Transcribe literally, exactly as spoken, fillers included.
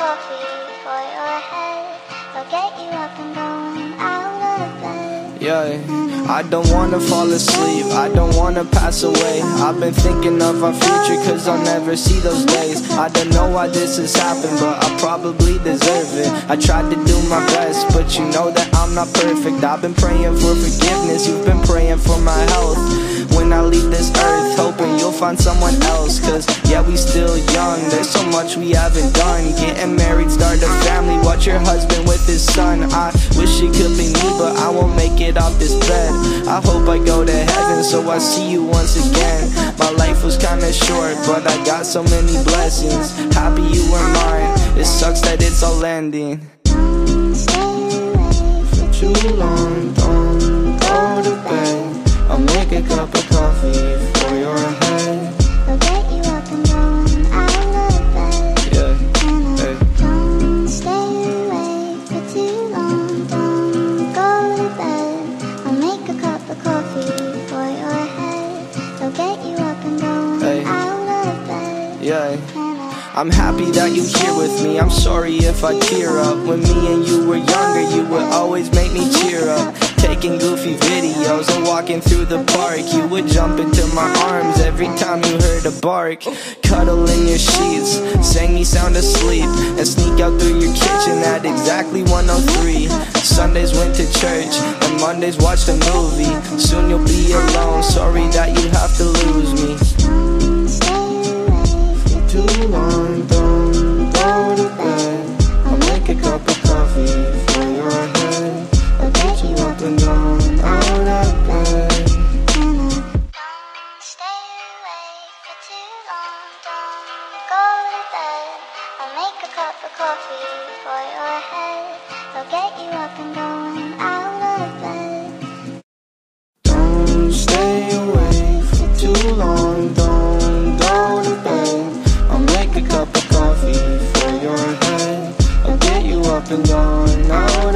coffee for your head. I'll get you up and going out of bed. Yeah, I don't wanna fall asleep, I don't wanna pass away. I've been thinking of our future cause I'll never see those days. I don't know why this has happened, but I probably deserve it. I tried to do my best, but you know that I'm not perfect. I've been praying for forgiveness, you've been praying for my health. When I leave this earth, hoping you'll find someone else. Cause yeah, we still young, there's so much we haven't done. Getting married, start a family, watch your husband with his son. I wish it could be me, but I won't make it off this bed. I hope I go to heaven, so I see you once again. My life was kinda short, but I got so many blessings. Happy you were mine, it sucks that it's all ending. For too long, don't go to bed. I'll make a cup of coffee for your head. I'll get you up and going out of bed. Yeah, hey. Don't stay awake for too long. Don't go to bed. I'll make a cup of coffee for your head. I'll get you up and going Hey. out of bed. Yeah, I'm happy that you're here with me. I'm sorry if I tear up. When me and you were younger, you would always make me cheer up. Taking goofy videos and walking through the park, you would jump into my arms every time you heard a bark. Cuddle in your sheets, sang me sound asleep, and sneak out through your kitchen at exactly one oh three. Sundays went to church, and Mondays watched a movie. Soon you'll be alone, sorry that you have to lose me. Don't stay awake for Too long, don't go to bed. I'll make a cup of coffee for your head. I'll get you up and going out of bed. Don't stay awake for too long. Don't go to bed. I'll make a cup of coffee for your head. I'll get you up and going out of bed. Don't stay awake for too long, don't go to bed. I'll make a cup of coffee for your head. I'll get you up and going out